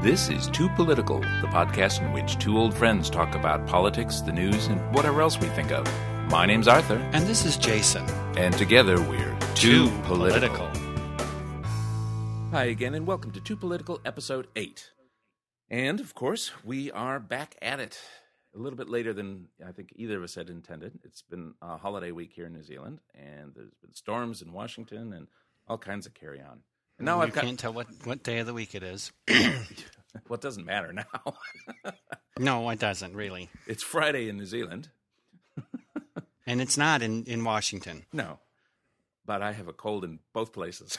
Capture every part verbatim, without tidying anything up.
This is Too Political, the podcast in which two old friends talk about politics, the news, and whatever else we think of. My name's Arthur. And this is Jason. And together we're Too, Too Political. Political. Hi again, and welcome to Too Political, Episode eight. And, of course, we are back at it a little bit later than I think either of us had intended. It's been a holiday week here in New Zealand, and there's been storms in Washington and all kinds of carry-on. And now you I've got... can't tell what, what day of the week it is. Well, it doesn't matter now. No, it doesn't, really. It's Friday in New Zealand. And it's not in, in Washington. No, but I have a cold in both places.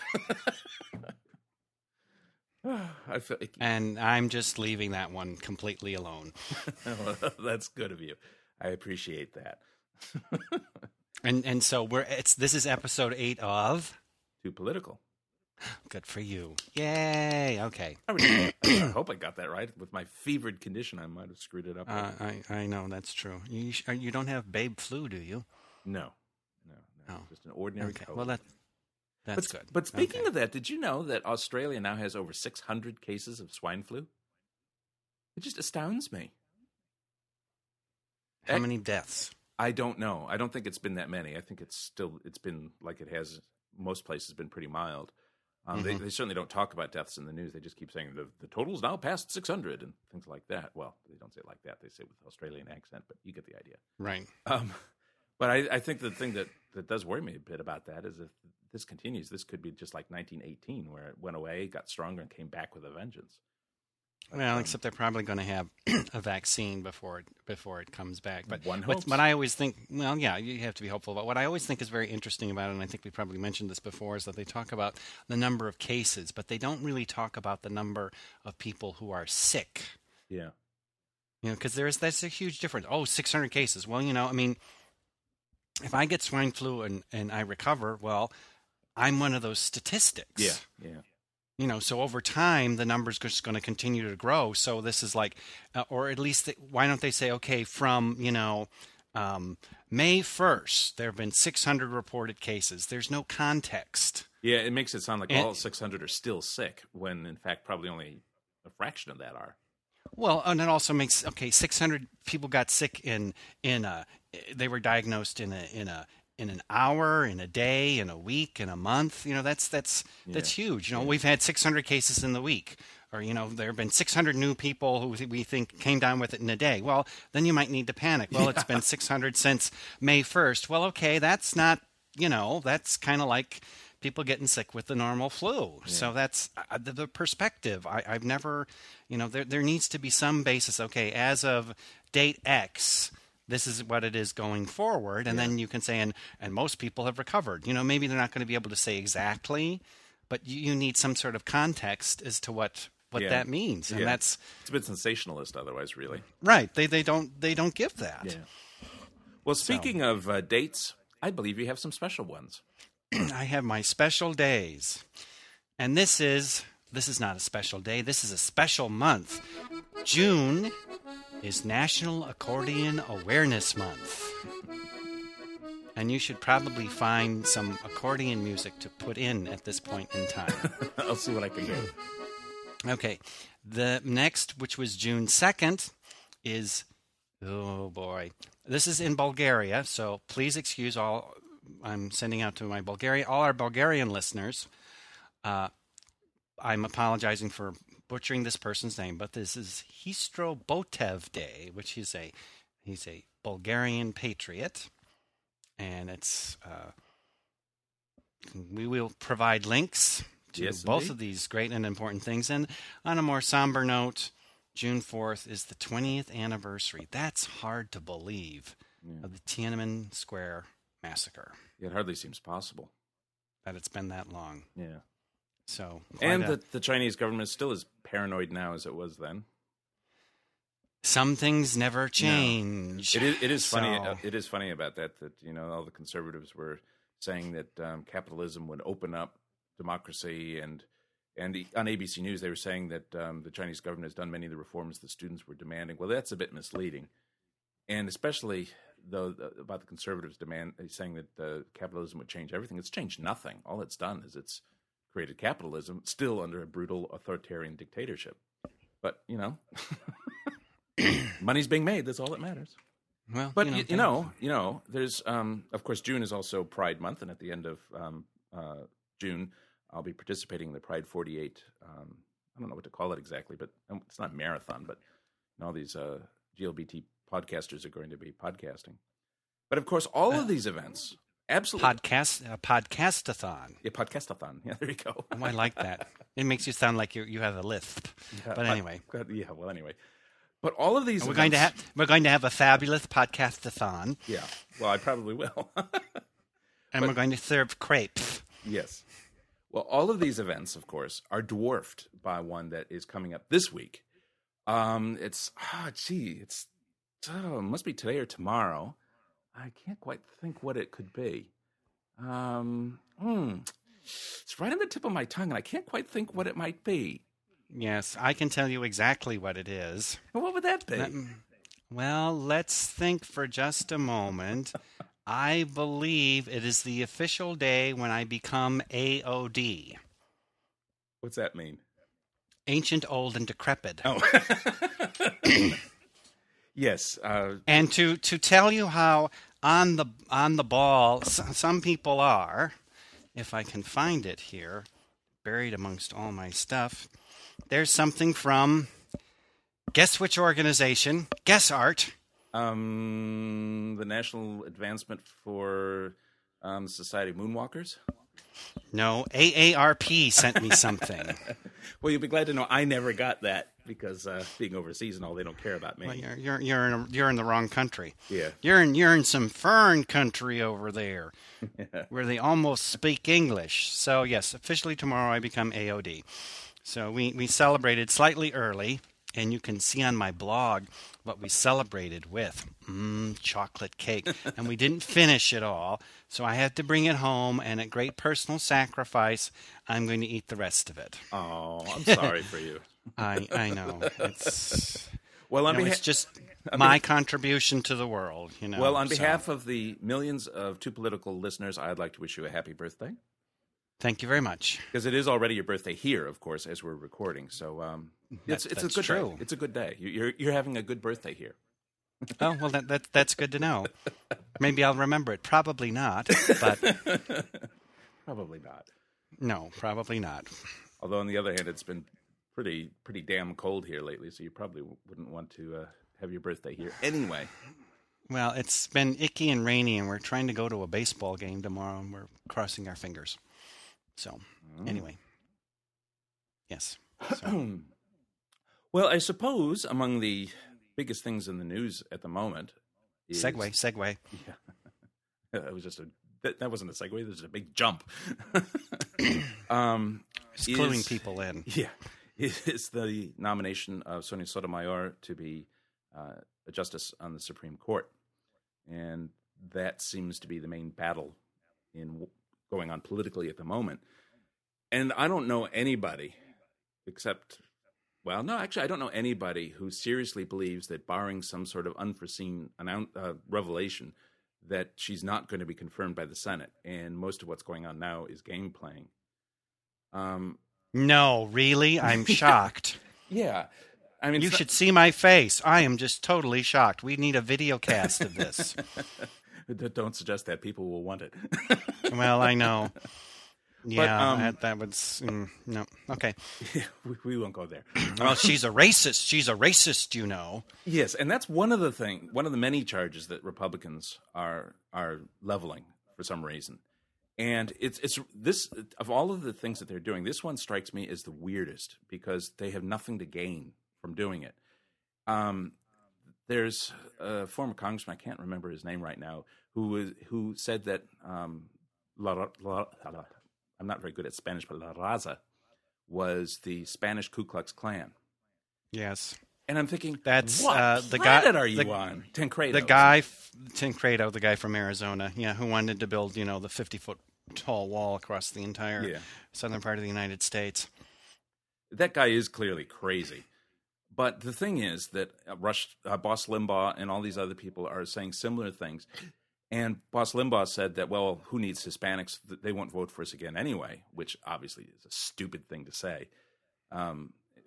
I feel icky. And I'm just leaving that one completely alone. Well, that's good of you. I appreciate that. and and so we're it's this is episode eight of Too Political. Good for you. Yay. Okay. I, really, I hope I got that right. With my fevered condition, I might have screwed it up. Uh, I, I know, that's true. You you don't have babe flu, do you? No. No, no. Oh. Just an ordinary okay. cold. Well, that, that's but, good. But speaking okay. of that, did you know that Australia now has over six hundred cases of swine flu? It just astounds me. How many deaths? I don't know. I don't think it's been that many. I think it's still, it's been like it has, most places, been pretty mild. Um, mm-hmm. they, they certainly don't talk about deaths in the news. They just keep saying the, the total's now past six hundred and things like that. Well, they don't say it like that. They say it with Australian accent, but you get the idea. Right. Um, but I, I think the thing that, that does worry me a bit about that is if this continues, this could be just like nineteen eighteen, where it went away, got stronger, and came back with a vengeance. Well, um, except they're probably going to have a vaccine before it, before it comes back. But one what, hopes. what I always think, well, yeah, you have to be hopeful. But what I always think is very interesting about it, and I think we probably mentioned this before, is that they talk about the number of cases, but they don't really talk about the number of people who are sick. Yeah. You know, because there is that's a huge difference. Oh, six hundred cases. Well, you know, I mean, if I get swine flu and, and I recover, well, I'm one of those statistics. Yeah, yeah. You know, so over time, the number's just going to continue to grow. So this is like, uh, or at least, the, why don't they say, okay, from, you know, um, May first, there have been six hundred reported cases. There's no context. Yeah, it makes it sound like and, all six hundred are still sick, when in fact probably only a fraction of that are. Well, and it also makes, okay, six hundred people got sick in, in a, they were diagnosed in a, in a, in an hour, in a day, in a week, in a month. You know, that's that's yeah. that's huge. You know, yeah. we've had six hundred cases in the week. Or, you know, there have been six hundred new people who we think came down with it in a day. Well, then you might need to panic. Well, yeah. It's been six hundred since May first. Well, okay, that's not, you know, that's kind of like people getting sick with the normal flu. Yeah. So that's uh, the, the perspective. I, I've never, you know, there there needs to be some basis. Okay, as of date X, this is what it is going forward, and yeah. then you can say, and, and most people have recovered. You know, maybe they're not going to be able to say exactly, but you, you need some sort of context as to what, what yeah. that means, and yeah. that's it's a bit sensationalist. Otherwise, really, right? They they don't they don't give that. Yeah. Well, speaking so. of uh, dates, I believe you have some special ones. I have my special days, and this is this is not a special day. This is a special month. June is National Accordion Awareness Month. And you should probably find some accordion music to put in at this point in time. I'll see what I can do. Okay. The next, which was June second, is, oh boy. This is in Bulgaria, so please excuse all, I'm sending out to my Bulgaria, all our Bulgarian listeners. Uh, I'm apologizing for butchering this person's name, but this is Hristo Botev Day, which he's a he's a Bulgarian patriot, and it's uh, we will provide links to yes, both indeed. of these great and important things. And on a more somber note, June fourth is the twentieth anniversary. That's hard to believe yeah. of the Tiananmen Square massacre. It hardly seems possible that it's been that long. Yeah. So, and a, the, the Chinese government is still as paranoid now as it was then. Some things never change. No. It is. It is so. funny. Uh, it is funny about that. That you know, all the conservatives were saying that um, capitalism would open up democracy, and and the, on A B C News they were saying that um, the Chinese government has done many of the reforms the students were demanding. Well, that's a bit misleading, and especially though about the conservatives demand saying that uh, capitalism would change everything. It's changed nothing. All it's done is it's created capitalism, still under a brutal authoritarian dictatorship. But, you know, money's being made. That's all that matters. Well, But, you know, you, you know, you know, there's, um, of course, June is also Pride Month. And at the end of um, uh, June, I'll be participating in the Pride forty-eight. Um, I don't know what to call it exactly, but um, it's not marathon, but you know, all these uh, G L B T podcasters are going to be podcasting. But, of course, all of these events, absolutely. podcast, uh, podcastathon. Yeah, podcastathon. Yeah, there you go. Oh, I like that. It makes you sound like you you have a lisp. Yeah, But anyway. pod- yeah, well, anyway. But all of these We're events, going to have we're going to have a fabulous podcastathon, Yeah, well, I probably will. and But- we're going to serve crepes. Yes. Well, all of these events, of course, are dwarfed by one that is coming up this week. Um, it's, ah, gee, it's, oh, it must be today or tomorrow. I can't quite think what it could be. Um, hmm, it's right on the tip of my tongue, and I can't quite think what it might be. Yes, I can tell you exactly what it is. What would that be? Let- Well, let's think for just a moment. I believe it is the official day when I become A O D. What's that mean? Ancient, old, and decrepit. Oh. Yes. Uh, And to, to tell you how on the on the ball s- some people are, if I can find it here, buried amongst all my stuff, there's something from, guess which organization? Guess Art. um, the National Advancement for um, Society of Moonwalkers. No, A A R P sent me something. Well, you'll be glad to know I never got that because uh, being overseas and all, they don't care about me. Well, you're you're you're in a, you're in the wrong country. Yeah. You're in you're in some foreign country over there, where they almost speak English. So yes, officially tomorrow I become A O D. So we we celebrated slightly early, and you can see on my blog what we celebrated with. Mmm, chocolate cake, and we didn't finish it all. So I had to bring it home, and at great personal sacrifice, I'm going to eat the rest of it. Oh, I'm sorry for you. I I know it's. Well, on You know, behalf, it's just my contribution to the world, you know. well, on so. behalf of the millions of Too Political listeners, I'd like to wish you a happy birthday Thank you very much. because it is already your birthday here, of course, as we're recording. So um, it's That- it's that's a good true. day. It's a good day. You- You're you're having a good birthday here. Oh, well, that, that that's good to know. Maybe I'll remember it. Probably not, but Probably not. no, probably not. Although on the other hand, it's been pretty pretty damn cold here lately, so you probably wouldn't want to uh, have your birthday here anyway. Well, it's been icky and rainy, and we're trying to go to a baseball game tomorrow, and we're crossing our fingers. So, anyway. Yes. So, Well, I suppose among the biggest things in the news at the moment is... segue, segue. That was just a that, that wasn't a segue. This is a big jump. um, Just is- cluing people in. Yeah, is the nomination of Sonia Sotomayor to be uh, a justice on the Supreme Court, and that seems to be the main battle in w- going on politically at the moment. And I don't know anybody except, well, no, actually, I don't know anybody who seriously believes that, barring some sort of unforeseen annou- uh, revelation, that she's not going to be confirmed by the Senate. And most of what's going on now is game playing. Um, No, really? I'm shocked. yeah, I mean, You it's not- should see my face. I am just totally shocked. We need a video cast of this. Don't suggest that. People will want it. Well, I know. Yeah, um, that, that would... Mm, no. Okay. we, we won't go there. Well, she's a racist. She's a racist, you know. Yes, and that's one of the thing, one of the many charges that Republicans are are leveling for some reason. And it's it's this of all of the things that they're doing, this one strikes me as the weirdest because they have nothing to gain from doing it. Um, there's a former congressman, I can't remember his name right now, who was who said that um, La, La, La, La, I'm not very good at Spanish, but La Raza was the Spanish Ku Klux Klan. Yes. And I'm thinking, That's, what uh, the planet guy- are you the- on? Tancredo. The guy, Tancredo, the guy from Arizona, yeah, who wanted to build, you know, the fifty-foot tall wall across the entire Yeah. southern part of the United States. That guy is clearly crazy. But the thing is that uh, Rush, uh, Boss Limbaugh and all these other people are saying similar things. And Boss Limbaugh said that, well, who needs Hispanics? They won't vote for us again anyway, which obviously is a stupid thing to say. Um,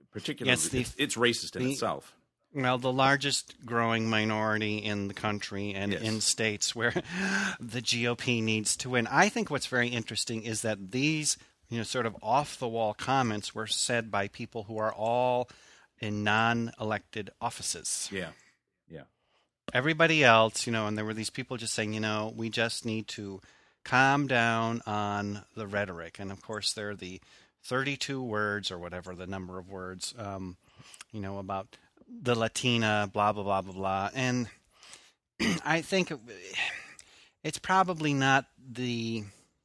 particularly, Yes, the- it's, it's racist in the- itself. Well, the largest growing minority in the country and Yes. in states where the G O P needs to win. I think what's very interesting is that these, you know, sort of off-the-wall comments were said by people who are all in non-elected offices. Yeah, yeah. Everybody else, you know, and there were these people just saying, you know, we just need to calm down on the rhetoric. And, of course, there are the thirty-two words or whatever the number of words, um, you know, about the Latina, blah, blah, blah, blah, blah. And I think it's probably not the,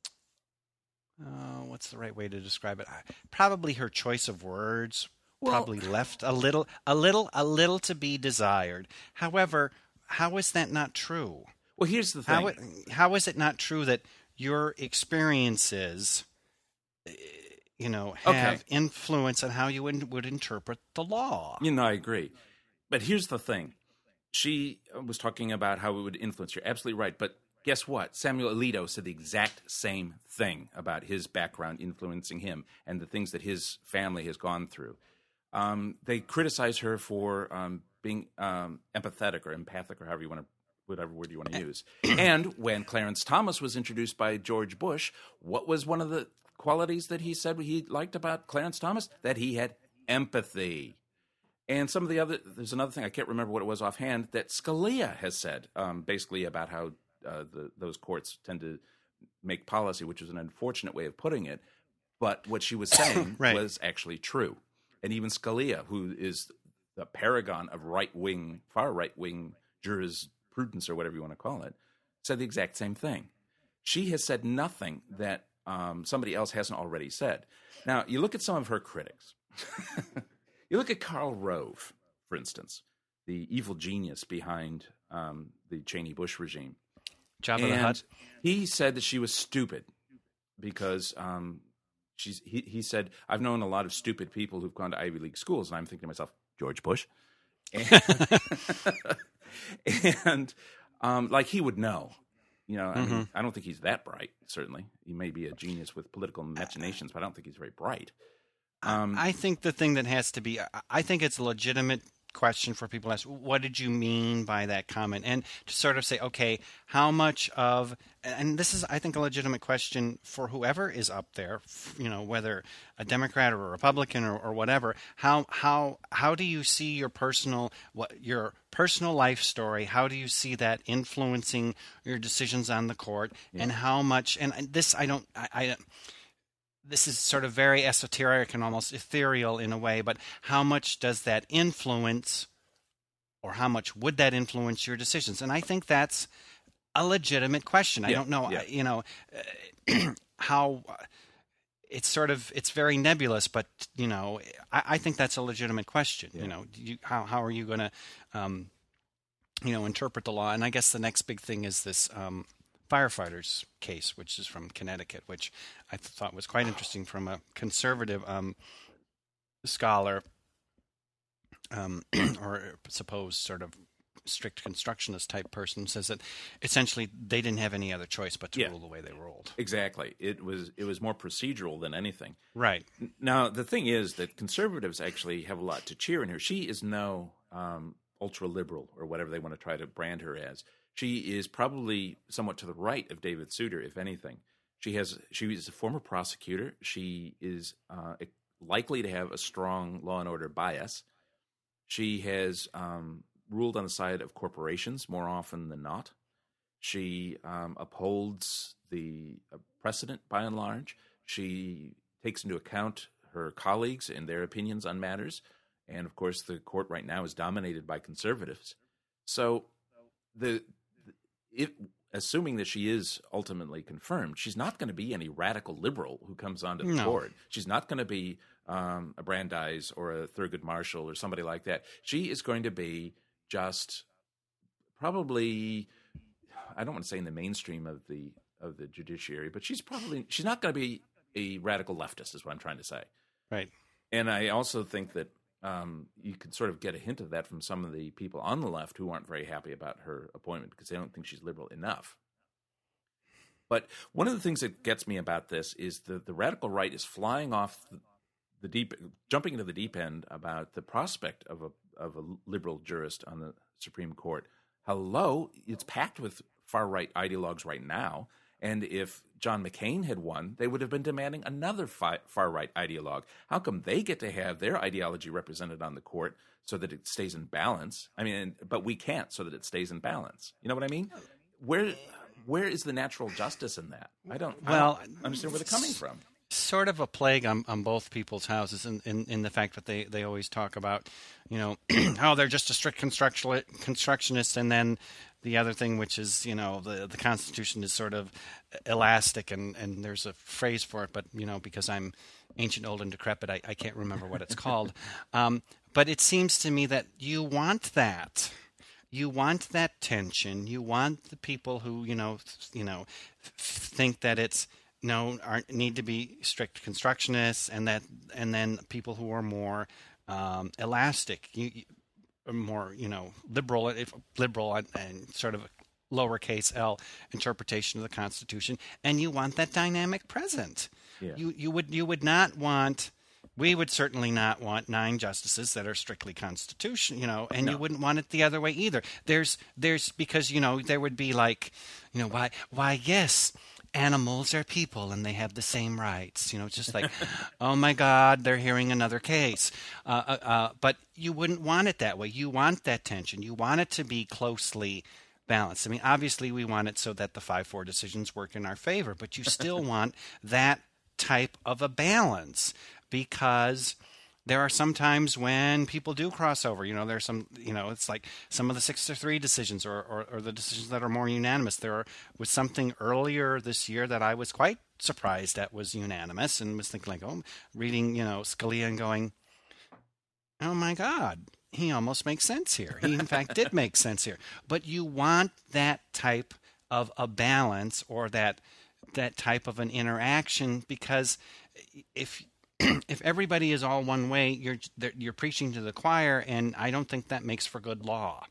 uh, what's the right way to describe it? Probably her choice of words Well- probably left a little, a little, a little to be desired. However, how is that not true? Well, here's the thing. How, it, how is it not true that your experiences, uh, you know, have Okay. influence on how you in, would interpret the law? You know, I agree. But here's the thing. She was talking about how it would influence. You're absolutely right. But guess what? Samuel Alito said the exact same thing about his background influencing him and the things that his family has gone through. Um, they criticize her for um, being um, empathetic or empathic or however you want to, whatever word you want to use. And when Clarence Thomas was introduced by George Bush, what was one of the qualities that he said he liked about Clarence Thomas? That he had empathy. And some of the other, there's another thing, I can't remember what it was offhand, that Scalia has said, um, basically about how uh, the, those courts tend to make policy, which is an unfortunate way of putting it. But what she was saying Right. was actually true. And even Scalia, who is the paragon of right-wing, far right-wing jurisprudence, or whatever you want to call it, said the exact same thing. She has said nothing that um, somebody else hasn't already said. Now, you look at some of her critics. You look at Karl Rove, for instance, the evil genius behind um, the Cheney-Bush regime. Jabba the And Hutt. he said that she was stupid because um, she's. He, he said, "I've known a lot of stupid people who've gone to Ivy League schools," and I'm thinking to myself, George Bush, and, and um, like he would know. You know, I, mean, Mm-hmm. I don't think he's that bright. Certainly, he may be a genius with political machinations, but I don't think he's very bright. Um, I think the thing that has to be, I- I think it's a legitimate question for people to ask, what did you mean by that comment? And to sort of say, okay, how much of, and this is, I think, a legitimate question for whoever is up there, f- you know, whether a Democrat or a Republican or, or whatever, how, how, how do you see your personal, what, your personal life story? How do you see that influencing your decisions on the court? And how much, and this, I don't, I, I this is sort of very esoteric and almost ethereal in a way, but how much does that influence, or how much would that influence your decisions? And I think that's a legitimate question. I Yeah, don't know, yeah. I- you know, uh, how it's sort of, it's very nebulous, but, you know, I, I think that's a legitimate question. Yeah. You know, do you, how, how are you going to, um, you know, interpret the law? And I guess the next big thing is this, um, firefighters case, which is from Connecticut, which I thought was quite interesting from a conservative um, scholar, um, or supposed sort of strict constructionist type person, says that essentially they didn't have any other choice but to Yeah. rule the way they ruled. exactly. It was. It was more procedural than anything. Right. Now, the thing is that conservatives actually have a lot to cheer in her. She is no um, ultra-liberal or whatever they want to try to brand her as. She is probably somewhat to the right of David Souter, if anything. She has. She is a former prosecutor. She is uh, likely to have a strong law and order bias. She has um, ruled on the side of corporations more often than not. She um, upholds the uh, precedent by and large. She takes into account her colleagues and their opinions on matters. And, of course, the court right now is dominated by conservatives. So, the if, assuming that she is ultimately confirmed, she's not going to be any radical liberal who comes onto the No. court. She's not going to be um, a Brandeis or a Thurgood Marshall or somebody like that. She is going to be just probably, I don't want to say in the mainstream of the of the judiciary, but she's probably she's not going to be a radical leftist, is what I'm trying to say. Right. And I also think that um, you could sort of get a hint of that from some of the people on the left who aren't very happy about her appointment because they don't think she's liberal enough. But one of the things that gets me about this is the, the radical right is flying off the, the deep jumping into the deep end about the prospect of a of a liberal jurist on the Supreme Court. Hello, it's packed with far right ideologues right now. And if John McCain had won, they would have been demanding another fi- far right ideologue. How come they get to have their ideology represented on the court so that it stays in balance? I mean, but we can't, so that it stays in balance. You know what I mean? Where where is the natural justice in that? I don't. Well, I don't understand where they're coming from. Sort of a plague on, on both people's houses in, in, in the fact that they, they always talk about, you know, oh, they're just a strict constructionist, and then the other thing, which is, you know, the the Constitution is sort of elastic, and, and there's a phrase for it, but, you know, because I'm ancient, old, and decrepit, I, I can't remember what it's called. Um, but it seems to me that you want that. You want that tension. You want the people who, you know, you know, think that it's, no, aren't need to be strict constructionists, and that, and then people who are more um, elastic, you, you, more, you know, liberal, if liberal and, and sort of a lowercase l interpretation of the Constitution, and you want that dynamic present. Yeah. You you would you would not want. We would certainly not want nine justices that are strictly constitutional, you know, and no. You wouldn't want it the other way either. There's there's because, you know, there would be like, you know, why why yes. Animals are people and they have the same rights. You know, it's just like, oh my God, they're hearing another case. Uh, uh, uh, but you wouldn't want it that way. You want that tension. You want it to be closely balanced. I mean, obviously we want it so that the five four decisions work in our favor, but you still want that type of a balance, because there are some times when people do cross over. You know, there's some, you know, it's like some of the six to three decisions or, or, or the decisions that are more unanimous. There was something earlier this year that I was quite surprised at was unanimous, and was thinking like, oh, reading, you know, Scalia and going, oh my God, he almost makes sense here. He in fact did make sense here. But you want that type of a balance, or that that type of an interaction, because if if everybody is all one way, you're you're preaching to the choir, and I don't think that makes for good law.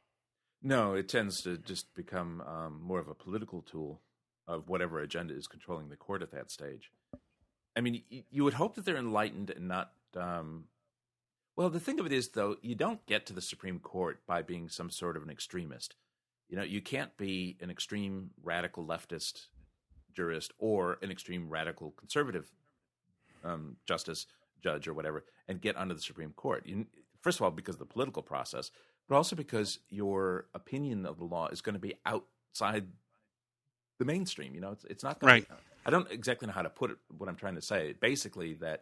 No, it tends to just become um, more of a political tool of whatever agenda is controlling the court at that stage. I mean, y- you would hope that they're enlightened and not. Um, well, the thing of it is, though, you don't get to the Supreme Court by being some sort of an extremist. You know, you can't be an extreme radical leftist jurist or an extreme radical conservative Um, justice, judge, or whatever, and get onto the Supreme Court. You, first of all, because of the political process, but also because your opinion of the law is going to be outside the mainstream. You know, it's it's not going right. to, I don't exactly know how to put it. What I'm trying to say, basically, that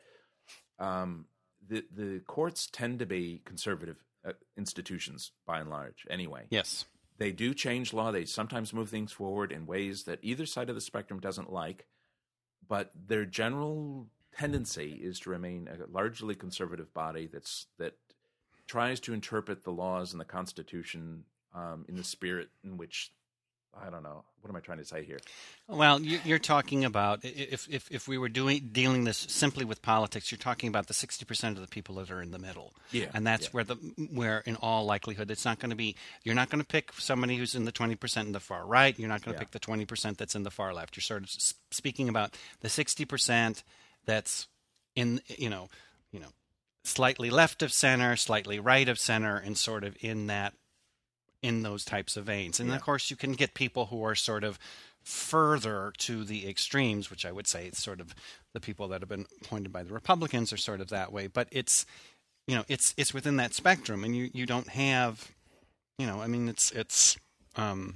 um, the the courts tend to be conservative uh, institutions by and large. Anyway, yes, they do change law. They sometimes move things forward in ways that either side of the spectrum doesn't like, but their general tendency is to remain a largely conservative body that's that tries to interpret the laws and the Constitution um, in the spirit in which, I don't know, what am I trying to say here? Well, you're talking about, if if if we were doing dealing this simply with politics, you're talking about the sixty percent of the people that are in the middle, yeah, and that's yeah. where the where in all likelihood it's not going to be. You're not going to pick somebody who's in the twenty percent in the far right. You're not going to yeah. pick the twenty percent that's in the far left. You're sort of speaking about the sixty percent. That's in, you know, you know, slightly left of center, slightly right of center, and sort of in that, in those types of veins. And yeah. of course, you can get people who are sort of further to the extremes, which I would say it's sort of the people that have been appointed by the Republicans are sort of that way. But it's, you know, it's it's within that spectrum, and you, you don't have, you know, I mean, it's it's. Um,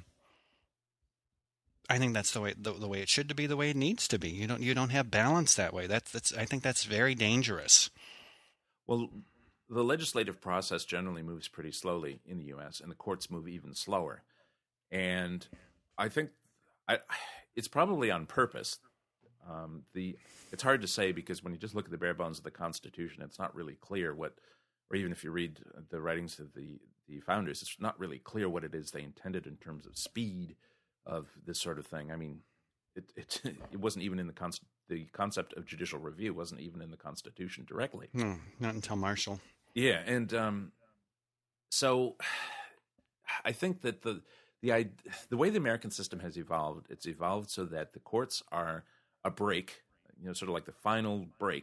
I think that's the way the, the way it should be, the way it needs to be. You don't you don't have balance that way. That's that's I think that's very dangerous. Well, the legislative process generally moves pretty slowly in the U S, and the courts move even slower. And I think I, it's probably on purpose. Um, the it's hard to say, because when you just look at the bare bones of the Constitution, it's not really clear what, or even if you read the writings of the the founders, it's not really clear what it is they intended in terms of speed of this sort of thing. I mean, it it, it wasn't even in the con- the concept of judicial review wasn't even in the Constitution directly. No, not until Marshall. Yeah, and um, so I think that the the the way the American system has evolved, it's evolved so that the courts are a break, you know, sort of like the final break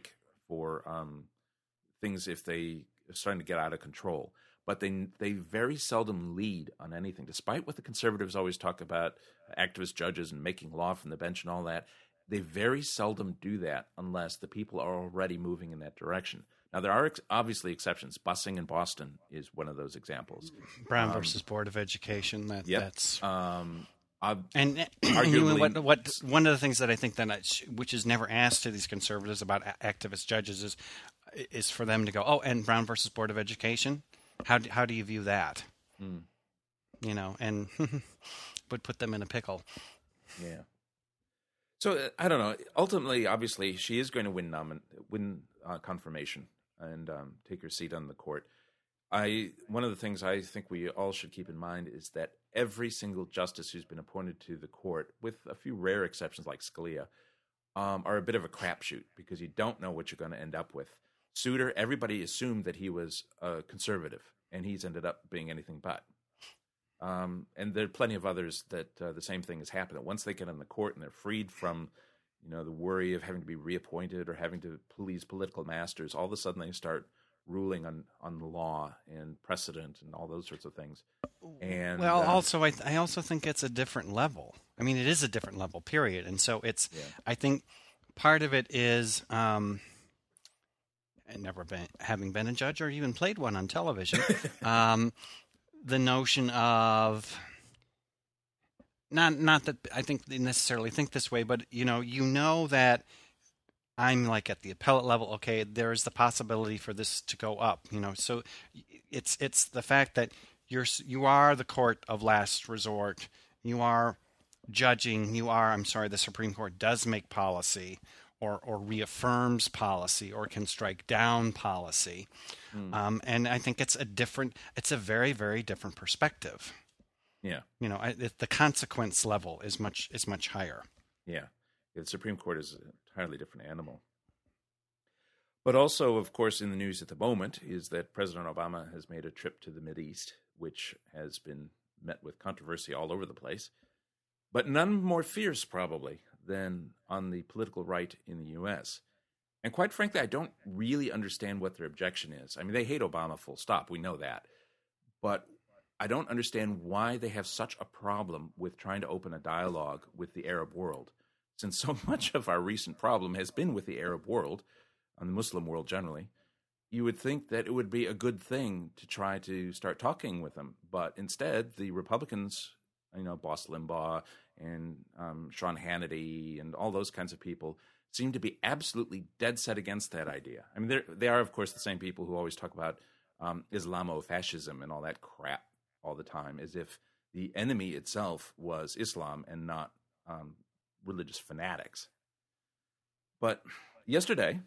for um, things if they are starting to get out of control. But they they very seldom lead on anything, despite what the conservatives always talk about, activist judges and making law from the bench and all that. They very seldom do that unless the people are already moving in that direction. Now, there are ex- obviously exceptions. Busing in Boston is one of those examples. Brown um, versus Board of Education. That, yep. That's um, uh, and, and you know, what, what one of the things that I think that I, which is never asked to these conservatives about activist judges is is for them to go, oh, and Brown versus Board of Education. How do, how do you view that? Mm. You know, and would put them in a pickle. Yeah. So uh, I don't know. Ultimately, obviously, she is going to win nomin- win uh, confirmation and um, take her seat on the court. I one of the things I think we all should keep in mind is that every single justice who's been appointed to the court, with a few rare exceptions like Scalia, um, are a bit of a crapshoot because you don't know what you're going to end up with. Souter, everybody assumed that he was a conservative, and he's ended up being anything but. Um, and there are plenty of others that uh, the same thing has happened. That once they get in the court and they're freed from, you know, the worry of having to be reappointed or having to please political masters, all of a sudden they start ruling on, on the law and precedent and all those sorts of things. And well, uh, also I, I also think it's a different level. I mean, it is a different level, period. And so it's. Yeah. I think part of it is. Um, and never been having been a judge or even played one on television, um, the notion of not not that I think they necessarily think this way, but you know, you know that I'm like at the appellate level. Okay, there is the possibility for this to go up. You know, so it's it's the fact that you're you are the court of last resort. You are judging. You are. I'm sorry. The Supreme Court does make policy. Or, or reaffirms policy, or can strike down policy, mm. um, and I think it's a different. It's a very, very different perspective. Yeah, you know, I, it, the consequence level is much is much higher. Yeah, the Supreme Court is an entirely different animal. But also, of course, in the news at the moment is that President Obama has made a trip to the Mideast, which has been met with controversy all over the place, but none more fierce, probably, than on the political right in the U S. And quite frankly, I don't really understand what their objection is. I mean, they hate Obama full stop. We know that. But I don't understand why they have such a problem with trying to open a dialogue with the Arab world, since so much of our recent problem has been with the Arab world, and the Muslim world generally. You would think that it would be a good thing to try to start talking with them. But instead, the Republicans, you know, Boss Limbaugh and um, Sean Hannity and all those kinds of people seem to be absolutely dead set against that idea. I mean, they are, of course, the same people who always talk about um, Islamofascism and all that crap all the time, as if the enemy itself was Islam and not um, religious fanatics. But yesterday,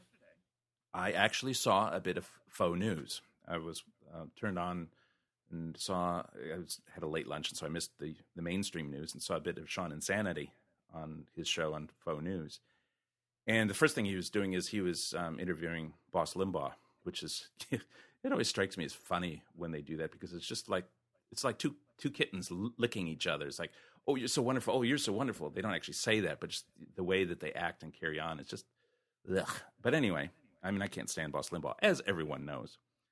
I actually saw a bit of faux news. I was uh, turned on and saw, I was, had a late lunch, and so I missed the, the mainstream news and saw a bit of Sean Insanity on his show on Faux News. And the first thing he was doing is he was um, interviewing Boss Limbaugh, which is, it always strikes me as funny when they do that, because it's just like, it's like two two kittens licking each other. It's like, oh, you're so wonderful. Oh, you're so wonderful. They don't actually say that, but just the way that they act and carry on, it's just, ugh. But anyway, I mean, I can't stand Boss Limbaugh, as everyone knows.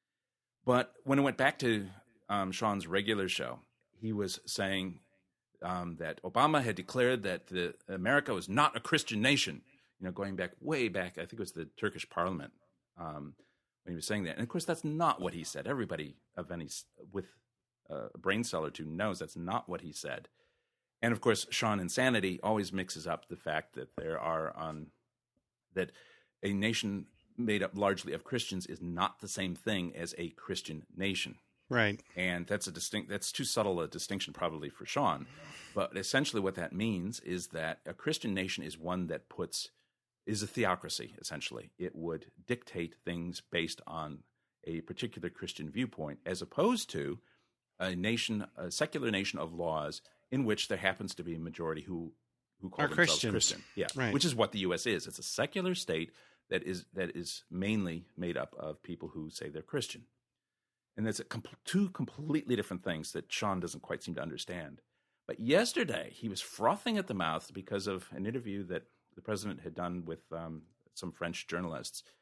But when it went back to Um, Sean's regular show, he was saying um, that Obama had declared that the, America was not a Christian nation, you know, going back way back, I think it was the Turkish parliament, um, when he was saying that. And of course, that's not what he said. Everybody of any, with uh, a brain cell or two knows that's not what he said. And of course, Sean Insanity always mixes up the fact that there are on, that a nation made up largely of Christians is not the same thing as a Christian nation. Right. And that's a distinct, that's too subtle a distinction probably for Sean. But essentially what that means is that a Christian nation is one that puts, is a theocracy, essentially. It would dictate things based on a particular Christian viewpoint, as opposed to a nation, a secular nation of laws in which there happens to be a majority who, who call Are themselves Christians. Christian. Yeah. Right. Which is what the U S is. It's a secular state that is, that is mainly made up of people who say they're Christian. And that's a com- two completely different things that Sean doesn't quite seem to understand. But yesterday, he was frothing at the mouth because of an interview that the president had done with um, some French journalists,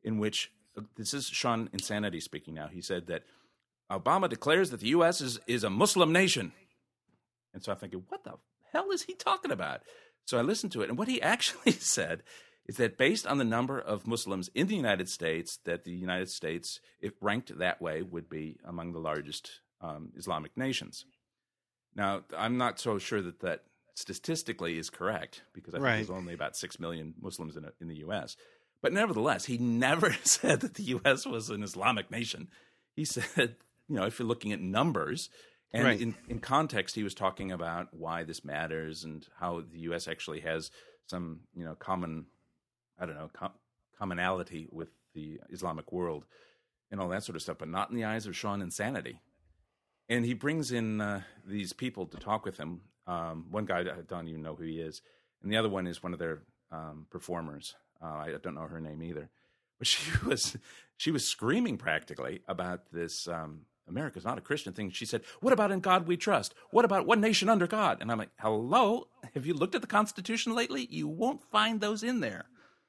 in which this is Sean Insanity speaking now. He said that Obama declares that the U S is, is a Muslim nation. And so I'm thinking, what the hell is he talking about? So I listened to it, and what he actually said is that based on the number of Muslims in the United States, that the United States, if ranked that way, would be among the largest um, Islamic nations. Now, I'm not so sure that that statistically is correct, because I think Right. there's only about six million Muslims in, in the U S. But nevertheless, he never said that the U S was an Islamic nation. He said, you know, if you're looking at numbers, and Right. in, in context, he was talking about why this matters and how the U S actually has some, you know, common, I don't know, com- commonality with the Islamic world and all that sort of stuff, but not in the eyes of Sean Insanity. And he brings in uh, these people to talk with him. Um, one guy, I don't even know who he is, and the other one is one of their um, performers. Uh, I don't know her name either. But she was she was screaming practically about this um, America's not a Christian thing. She said, what about in God we trust? What about one nation under God? And I'm like, hello? Have you looked at the Constitution lately? You won't find those in there.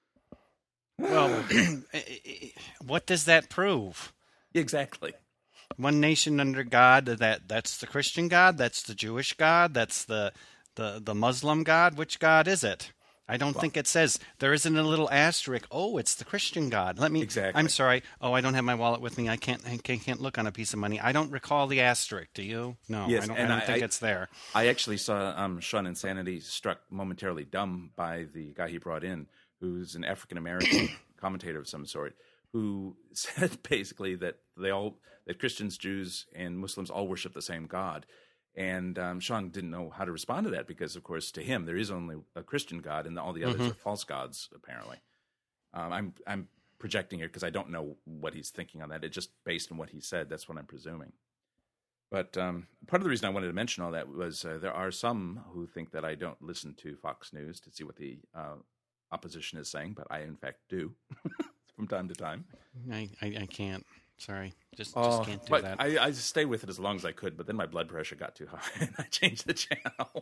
Well, what does that prove? Exactly. One nation under God, that that's the Christian God, that's the Jewish God, that's the the, the Muslim God. Which God is it? I don't well, think it says. There isn't a little asterisk. Oh, it's the Christian God. Let me. Exactly. I'm sorry. Oh, I don't have my wallet with me. I can't. I can't, can't look on a piece of money. I don't recall the asterisk. Do you? No. Yes, I don't, and I don't I, think I, it's there. I actually saw um, Sean Insanity struck momentarily dumb by the guy he brought in, who's an African American commentator of some sort, who said basically that they all that Christians, Jews, and Muslims all worship the same God. And um, Sean didn't know how to respond to that because, of course, to him there is only a Christian God, and all the others mm-hmm. are false gods. Apparently, um, I'm I'm projecting here because I don't know what he's thinking on that. It's just based on what he said. That's what I'm presuming. But um, part of the reason I wanted to mention all that was uh, there are some who think that I don't listen to Fox News to see what the uh, opposition is saying, but I in fact do from time to time. I I, I can't. Sorry, just, oh, just can't do but that. I, I stayed with it as long as I could, but then my blood pressure got too high, and I changed the channel.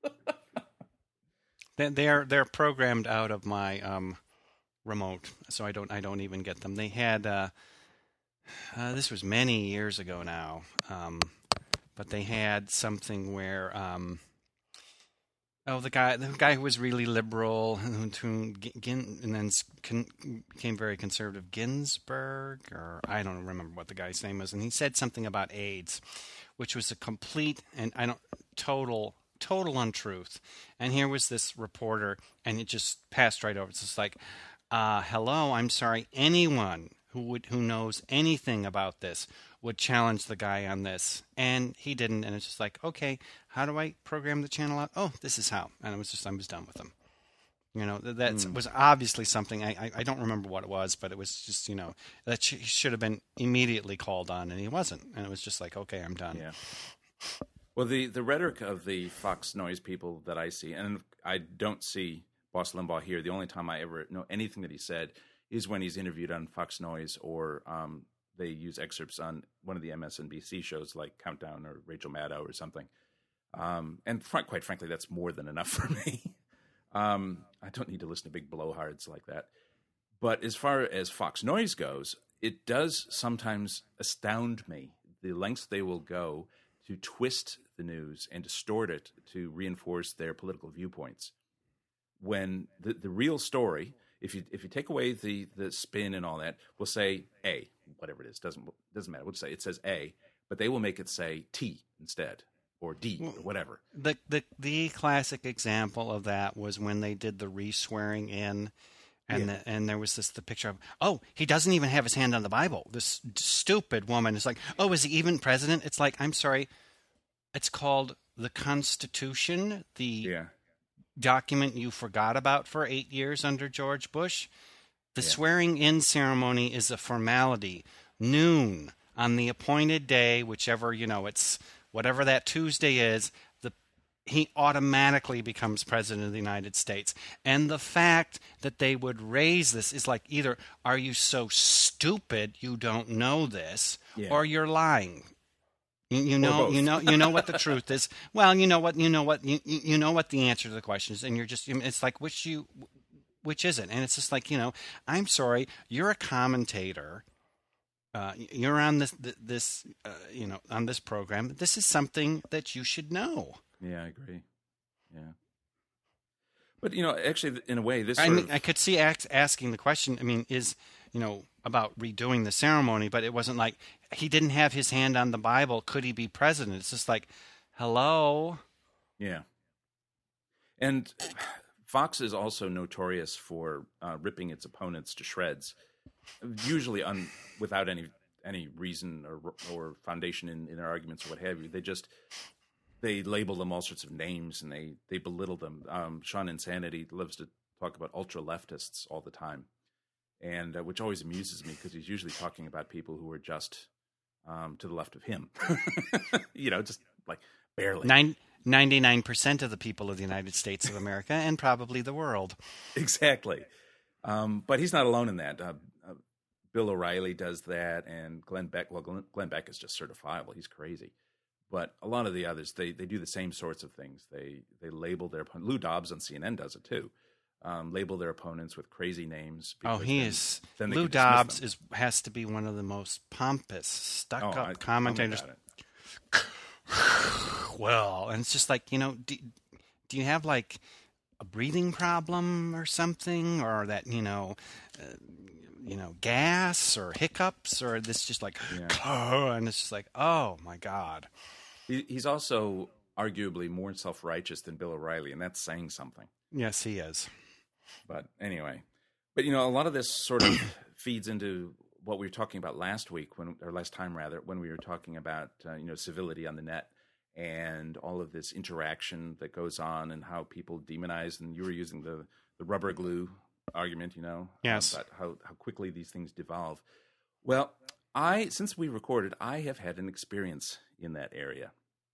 they, they're they're programmed out of my um, remote, so I don't I don't even get them. They had uh, uh, this was many years ago now, um, but they had something where. Um, Oh, the guy, the guy who was really liberal, who, who, and then became very conservative, Ginsburg, or I don't remember what the guy's name was, and he said something about AIDS, which was a complete and I don't total total untruth. And here was this reporter, and it just passed right over. It's just like, uh, hello, I'm sorry, anyone who would who knows anything about this would challenge the guy on this, and he didn't. And it's just like, okay, how do I program the channel out? Oh, this is how. And it was just I was done with them. You know, that mm. was obviously something I, I I don't remember what it was, but it was just, you know, that he should have been immediately called on, and he wasn't. And it was just like, okay, I'm done. Yeah. Well, the the rhetoric of the Fox Noise people that I see, and I don't see Boss Limbaugh here. The only time I ever know anything that he said is when he's interviewed on Fox Noise, or um, they use excerpts on one of the M S N B C shows like Countdown or Rachel Maddow or something. Um, and fr- quite frankly, that's more than enough for me. um, I don't need to listen to big blowhards like that. But as far as Fox Noise goes, it does sometimes astound me the lengths they will go to twist the news and distort it to reinforce their political viewpoints. When the, the real story, if you if you take away the, the spin and all that, we'll say A, whatever it is, doesn't doesn't matter. We'll say it says A, but they will make it say T instead, or D, or whatever. The the the classic example of that was when they did the re-swearing in, and yeah. the, and there was this the picture of, oh, he doesn't even have his hand on the Bible. This stupid woman is like, oh, is he even president? It's like, I'm sorry, it's called the Constitution. The yeah. document you forgot about for eight years under George Bush. The yeah. swearing-in ceremony is a formality. Noon on the appointed day, whichever, you know, it's whatever that Tuesday is, the he automatically becomes president of the United States. And the fact that they would raise this is like, either are you so stupid you don't know this, yeah. or you're lying. You, you know, you know, you know what the truth is. Well, you know what, you know what, you, you know what the answer to the question is, and you're just. It's like, which you, which isn't. And it's just like, you know, I'm sorry, you're a commentator. Uh, you're on this, this uh, you know, on this program. This is something that you should know. Yeah, I agree. Yeah. But, you know, actually, in a way, this I sort mean, of... I could see ask, asking the question, I mean, is, you know, about redoing the ceremony, but it wasn't like he didn't have his hand on the Bible. Could he be president? It's just like, hello? Yeah. And Fox is also notorious for uh, ripping its opponents to shreds, usually un, without any any reason or or foundation in, in their arguments or what have you. They just... They label them all sorts of names, and they, they belittle them. Um, Sean Insanity loves to talk about ultra-leftists all the time, and uh, which always amuses me because he's usually talking about people who are just um, to the left of him. You know, just like barely. Nine, ninety-nine percent of the people of the United States of America and probably the world. Exactly. Um, but he's not alone in that. Uh, uh, Bill O'Reilly does that, and Glenn Beck. Well, Glenn, Glenn Beck is just certifiable. He's crazy. But a lot of the others, they, they do the same sorts of things. They they label their opponents. Lou Dobbs on C N N does it too. Um, label their opponents with crazy names. Oh, he then, is. Then Lou Dobbs is has to be one of the most pompous, stuck-up oh, I, commentators. Well, and it's just like, you know, do, do you have like a breathing problem or something, or that, you know, uh, you know, gas or hiccups, or this just like, yeah. And it's just like, oh my God. He's also arguably more self-righteous than Bill O'Reilly, and that's saying something. Yes, he is. But anyway, but you know, a lot of this sort of feeds into what we were talking about last week, when or last time rather, when we were talking about uh, you know, civility on the net and all of this interaction that goes on and how people demonize. And you were using the the rubber glue argument, you know, yes, about how how quickly these things devolve. Well, I since we recorded, I have had an experience in that area.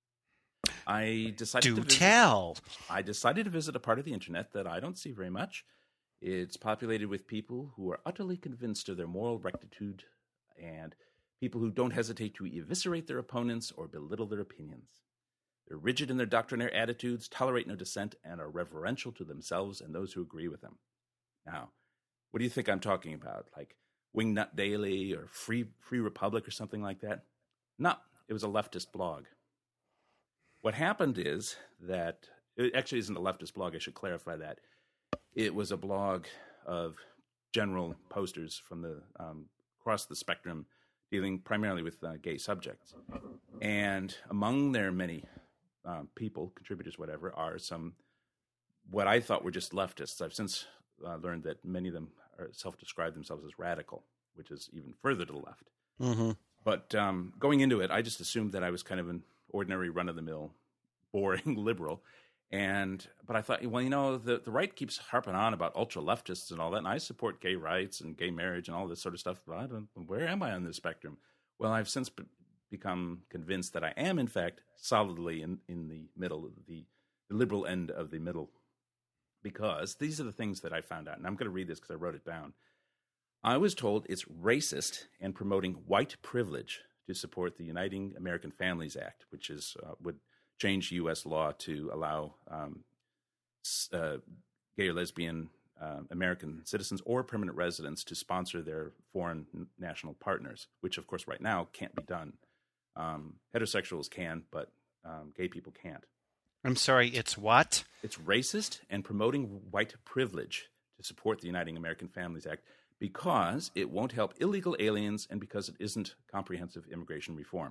I decided Do to visit, tell. I decided to visit a part of the internet that I don't see very much. It's populated with people who are utterly convinced of their moral rectitude and people who don't hesitate to eviscerate their opponents or belittle their opinions. They're rigid in their doctrinaire attitudes, tolerate no dissent, and are reverential to themselves and those who agree with them. Now, what do you think I'm talking about? Like Wingnut Daily or Free Free Republic or something like that? No, it was a leftist blog. What happened is that, it actually isn't a leftist blog, I should clarify that. It was a blog of general posters from the um, across the spectrum dealing primarily with uh, gay subjects. And among their many um, people, contributors, whatever, are some, what I thought were just leftists. I've since uh, learned that many of them are self-describe themselves as radical, which is even further to the left. Mm-hmm. But um, going into it, I just assumed that I was kind of an ordinary run-of-the-mill, boring liberal. And but I thought, well, you know, the, the right keeps harping on about ultra-leftists and all that, and I support gay rights and gay marriage and all this sort of stuff, but I don't, where am I on this spectrum? Well, I've since be- become convinced that I am, in fact, solidly in, in the middle, the, the liberal end of the middle, because these are the things that I found out, and I'm going to read this because I wrote it down. I was told it's racist and promoting white privilege to support the Uniting American Families Act, which is uh, would change U S law to allow um, uh, gay or lesbian uh, American citizens or permanent residents to sponsor their foreign national partners, which, of course, right now can't be done. Um, heterosexuals can, but um, gay people can't. I'm sorry, it's what? It's racist and promoting white privilege to support the Uniting American Families Act because it won't help illegal aliens and because it isn't comprehensive immigration reform.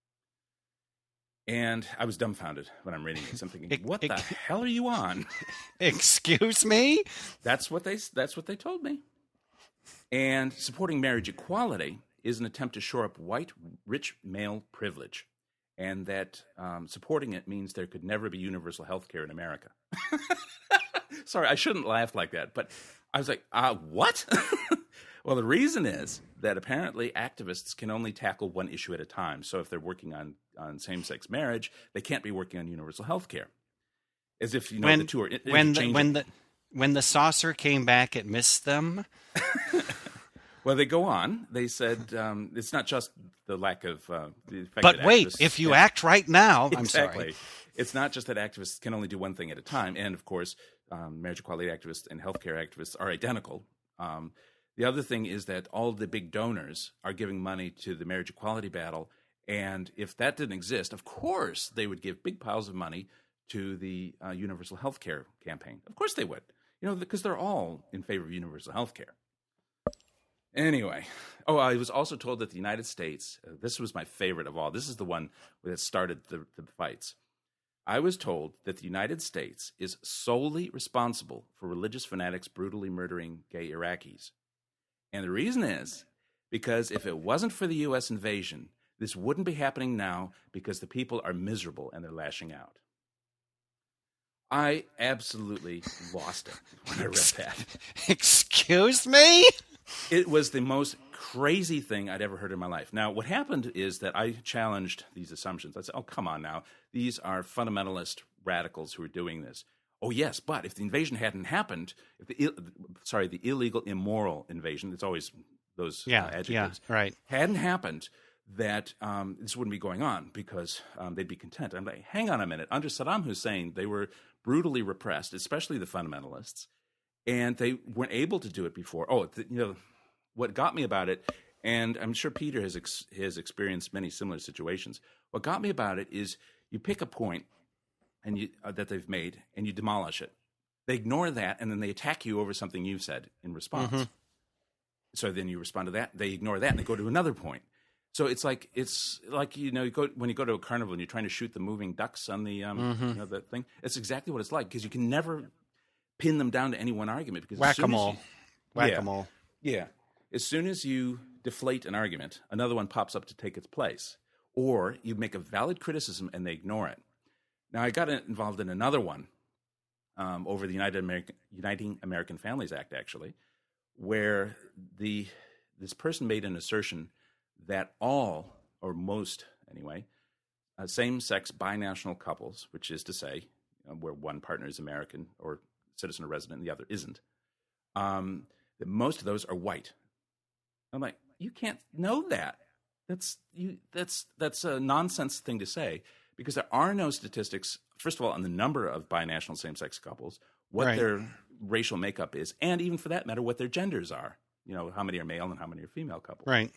And I was dumbfounded when I'm reading this. I'm thinking, it, what it, the hell are you on? Excuse me? That's what they that's what they told me. And supporting marriage equality is an attempt to shore up white, rich male privilege. And that um, supporting it means there could never be universal health care in America. Sorry, I shouldn't laugh like that. But I was like, uh, what? Well, the reason is that apparently activists can only tackle one issue at a time. So if they're working on, on same-sex marriage, they can't be working on universal health care. As if, you know, when, the two are when the, when the when the saucer came back, it missed them. Well, they go on. They said um, it's not just the lack of uh, the fact But that wait, activists, if you yeah, act right now, I'm exactly. sorry. It's not just that activists can only do one thing at a time. And, of course, um, marriage equality activists and healthcare activists are identical. Um, the other thing is that all the big donors are giving money to the marriage equality battle. And if that didn't exist, of course, they would give big piles of money to the uh, universal health care campaign. Of course they would, you know, because they're all in favor of universal health care. Anyway, oh, I was also told that the United States, uh, this was my favorite of all. This is the one that started the, the fights. I was told that the United States is solely responsible for religious fanatics brutally murdering gay Iraqis. And the reason is because if it wasn't for the U S invasion, this wouldn't be happening now because the people are miserable and they're lashing out. I absolutely lost it when I read that. Excuse me? It was the most crazy thing I'd ever heard in my life. Now, what happened is that I challenged these assumptions. I said, oh, come on now. These are fundamentalist radicals who are doing this. Oh, yes, but if the invasion hadn't happened, if the sorry, the illegal, immoral invasion, it's always those yeah, uh, adjectives, yeah, right. hadn't happened, that um, this wouldn't be going on because um, they'd be content. I'm like, hang on a minute. Under Saddam Hussein, they were brutally repressed, especially the fundamentalists, and they weren't able to do it before. Oh, the, you know, what got me about it, and I'm sure Peter has ex- has experienced many similar situations. What got me about it is you pick a point and you, uh, that they've made, and you demolish it. They ignore that, and then they attack you over something you've said in response. Mm-hmm. So then you respond to that. They ignore that, and they go to another point. So it's like it's like you know you go when you go to a carnival and you're trying to shoot the moving ducks on the um mm-hmm. you know the thing. It's exactly what it's like because you can never pin them down to any one argument because whack-a-mole, whack-a-mole. Yeah, yeah. As soon as you deflate an argument, another one pops up to take its place, or you make a valid criticism and they ignore it. Now I got involved in another one um, over the United American Uniting American Families Act actually, where the this person made an assertion that all, or most anyway, uh, same-sex binational couples, which is to say uh, where one partner is American or citizen or resident and the other isn't, um, that most of those are white. I'm like, you can't know that. That's you. That's that's a nonsense thing to say because there are no statistics, first of all, on the number of binational same-sex couples, what right. their racial makeup is, and even for that matter, what their genders are. You know, how many are male and how many are female couples. Right.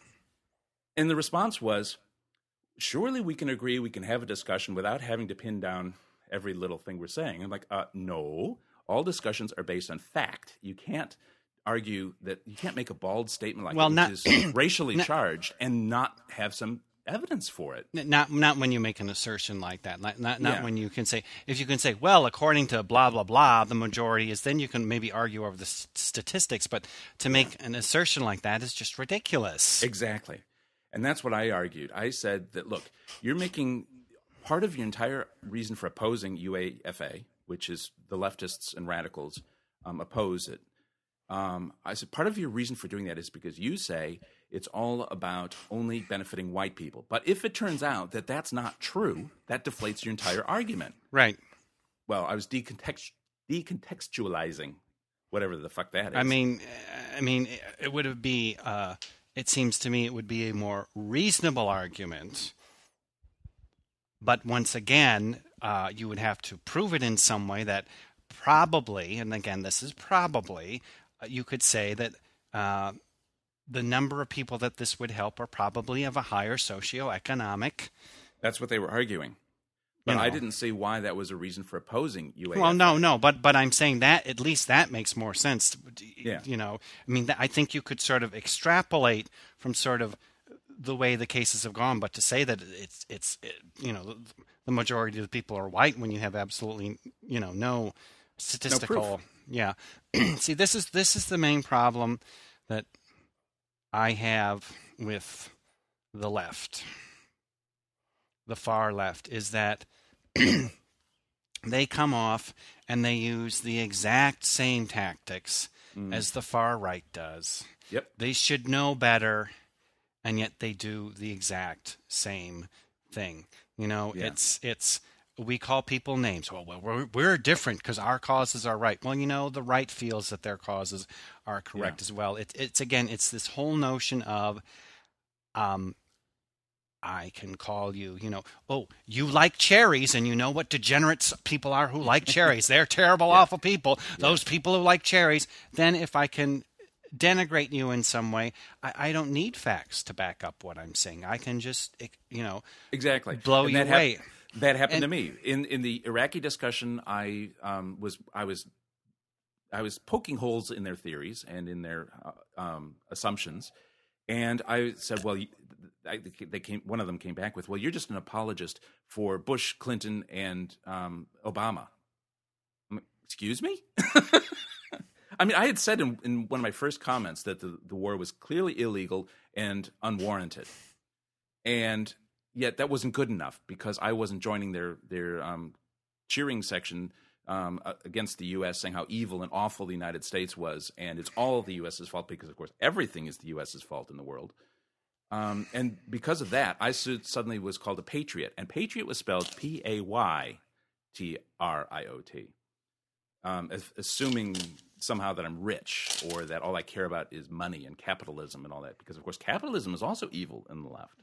And the response was, surely we can agree, we can have a discussion without having to pin down every little thing we're saying. I'm like, uh, no, all discussions are based on fact. You can't argue that, you can't make a bald statement like well, that, not, which is racially not, charged and not have some evidence for it. Not not when you make an assertion like that. Not not, not yeah. when you can say, if you can say, well, according to blah, blah, blah, the majority is, then you can maybe argue over the s- statistics. But to make yeah. an assertion like that is just ridiculous. Exactly. And that's what I argued. I said that, look, you're making part of your entire reason for opposing U A F A, which is the leftists and radicals um, oppose it. Um, I said part of your reason for doing that is because you say it's all about only benefiting white people. But if it turns out that that's not true, that deflates your entire argument. Right. Well, I was decontext- decontextualizing whatever the fuck that is. I mean, I mean, it would be. Uh, it seems to me it would be a more reasonable argument. But once again, uh, you would have to prove it in some way that probably, and again, this is probably, uh, you could say that uh, the number of people that this would help are probably of a higher socioeconomic. That's what they were arguing. But you know. I didn't see why that was a reason for opposing U A F A. Well, no, no, but but I'm saying that at least that makes more sense. Yeah. You know, I mean, I think you could sort of extrapolate from sort of the way the cases have gone, but to say that it's it's it, you know the majority of the people are white when you have absolutely you know no statistical no proof. Yeah. See, this is this is the main problem that I have with the left, the far left, is that they come off and they use the exact same tactics mm. as the far right does. Yep. They should know better, and yet they do the exact same thing. You know, yeah. it's it's we call people names. Well, well we're we're different because our causes are right. Well, you know, the right feels that their causes are correct yeah. as well. It, it's again, it's this whole notion of um, I can call you, you know, oh, you like cherries, and you know what degenerate people are who like cherries. They're terrible, yeah. awful people. Yeah. Those people who like cherries. Then if I can denigrate you in some way, I, I don't need facts to back up what I'm saying. I can just, you know, exactly blow and you that away. Hap- that happened and, to me in in the Iraqi discussion. I um, was I was I was poking holes in their theories and in their uh, um, assumptions, and I said, well. I, they came. One of them came back with, "Well, you're just an apologist for Bush, Clinton, and um, Obama." I'm like, excuse me? I mean, I had said in, in one of my first comments that the, the war was clearly illegal and unwarranted, and yet that wasn't good enough because I wasn't joining their their um, cheering section um, against the U S, saying how evil and awful the United States was, and it's all the U S's fault because, of course, everything is the U S's fault in the world. Um, and because of that, I suddenly was called a patriot. And patriot was spelled P A Y T R I O T, um, assuming somehow that I'm rich or that all I care about is money and capitalism and all that. Because, of course, capitalism is also evil in the left.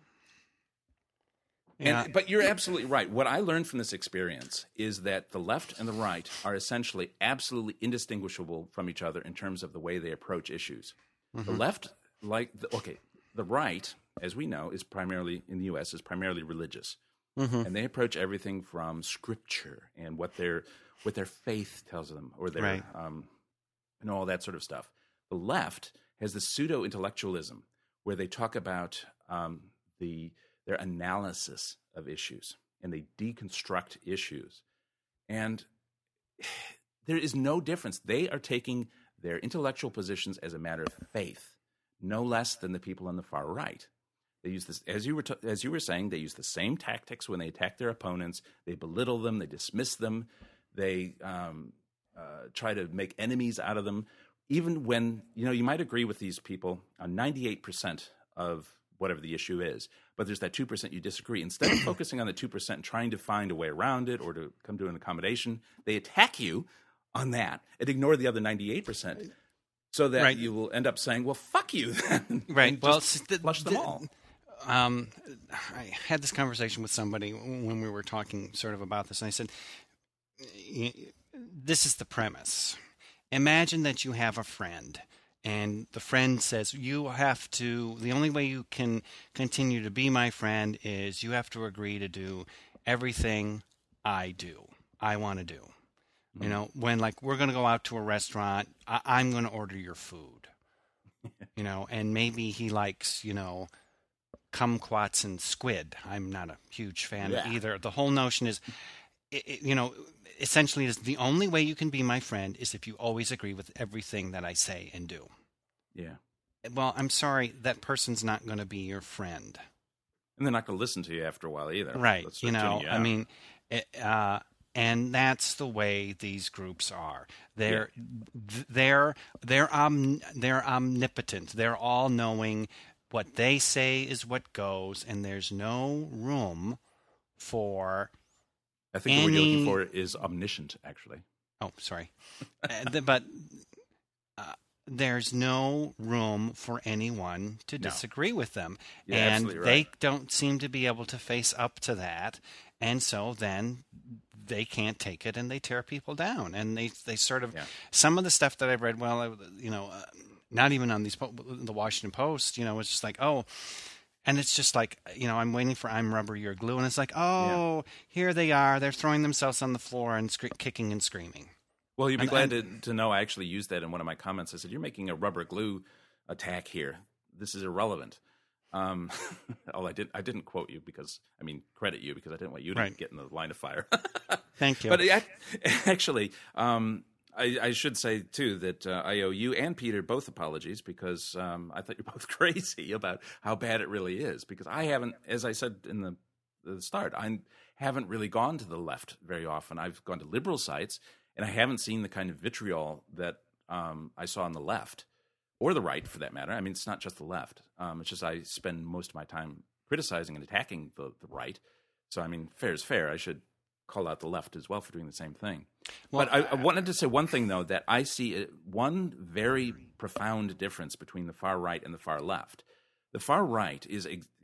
Yeah. And, but you're absolutely right. What I learned from this experience is that the left and the right are essentially absolutely indistinguishable from each other in terms of the way they approach issues. Mm-hmm. The left, like the, okay, the right, as we know, is primarily in the U S is primarily religious, mm-hmm. and they approach everything from scripture and what their what their faith tells them, or their right. um, and all that sort of stuff. The left has the pseudo intellectualism where they talk about um, the their analysis of issues and they deconstruct issues, and there is no difference. They are taking their intellectual positions as a matter of faith, no less than the people on the far right. They use this, as you were t- as you were saying, they use the same tactics when they attack their opponents. They belittle them, they dismiss them, they um, uh, try to make enemies out of them. Even when, you know, you might agree with these people on ninety-eight percent of whatever the issue is, but there's that two percent you disagree. Instead of focusing on the two percent and trying to find a way around it or to come to an accommodation, they attack you on that and ignore the other ninety-eight percent. So that right. you will end up saying, well, fuck you then. Right. Well, the, flush them the, all. Um, I had this conversation with somebody when we were talking sort of about this, and I said, this is the premise. Imagine that you have a friend, and the friend says, you have to, the only way you can continue to be my friend is you have to agree to do everything I do, I want to do. You know, when like we're going to go out to a restaurant, I- I'm going to order your food, you know, and maybe he likes, you know, kumquats and squid. I'm not a huge fan yeah. of either. The whole notion is, it, it, you know, essentially is the only way you can be my friend is if you always agree with everything that I say and do. Yeah. Well, I'm sorry, that person's not going to be your friend. And they're not going to listen to you after a while either. Right. You know, you I mean, it, uh, and that's the way these groups are. They're yeah. they're they're um they're omnipotent. They're all knowing. What they say is what goes, and there's no room for. I think any... the word you're looking for is omniscient, actually. Oh, sorry, uh, but uh, there's no room for anyone to no. disagree with them, You're and absolutely right. they don't seem to be able to face up to that, and so then they can't take it, and they tear people down, and they they sort of yeah. some of the stuff that I've read. Well, you know. Uh, Not even on these, the Washington Post, you know, it's just like, oh, and it's just like, you know, I'm waiting for I'm rubber, you're glue. And it's like, oh, yeah. here they are. They're throwing themselves on the floor and sc- kicking and screaming. Well, you'd be and, glad and, to, to know I actually used that in one of my comments. I said, you're making a rubber glue attack here. This is irrelevant. Um, oh, I, did, I didn't quote you because, I mean, credit you because I didn't want you to right. get in the line of fire. Thank you. But it, actually, um, I, I should say, too, that uh, I owe you and Peter both apologies because um, I thought you're both crazy about how bad it really is. Because I haven't, as I said in the, the start, I haven't really gone to the left very often. I've gone to liberal sites, and I haven't seen the kind of vitriol that um, I saw on the left, or the right, for that matter. I mean, it's not just the left. Um, it's just I spend most of my time criticizing and attacking the, the right. So, I mean, fair is fair. I should call out the left as well for doing the same thing. Well, but I, I wanted to say one thing, though, that I see one very profound difference between the far right and the far left. The far right is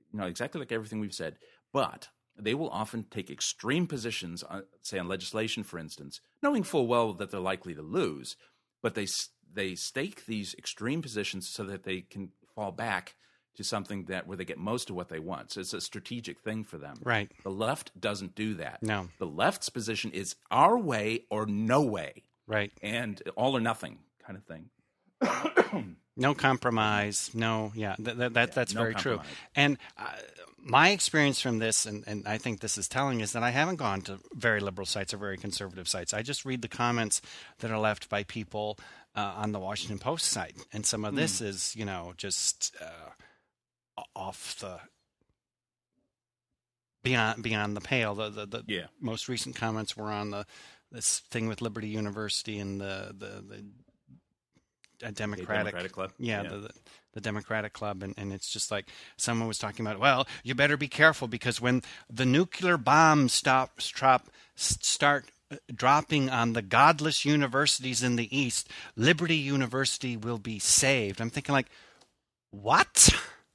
you know, exactly like everything we've said, but they will often take extreme positions, on, say on legislation, for instance, knowing full well that they're likely to lose, but they they stake these extreme positions so that they can fall back to something that where they get most of what they want. So it's a strategic thing for them. Right. The left doesn't do that. No. The left's position is our way or no way. Right. And all or nothing kind of thing. No compromise. No, yeah, th- th- that, Yeah, that's no very compromise. true. And uh, my experience from this, and, and I think this is telling, is that I haven't gone to very liberal sites or very conservative sites. I just read the comments that are left by people uh, on the Washington Post site. And some of this Mm. is, you know, just uh, off the beyond beyond the pale. The the, the Yeah. most recent comments were on the this thing with Liberty University and the the, the a Democratic, Democratic Club. yeah, Yeah. The, the the Democratic Club, and, and it's just like someone was talking about. Well, you better be careful because when the nuclear bombs stop, stop start dropping on the godless universities in the East, Liberty University will be saved. I'm thinking like, what?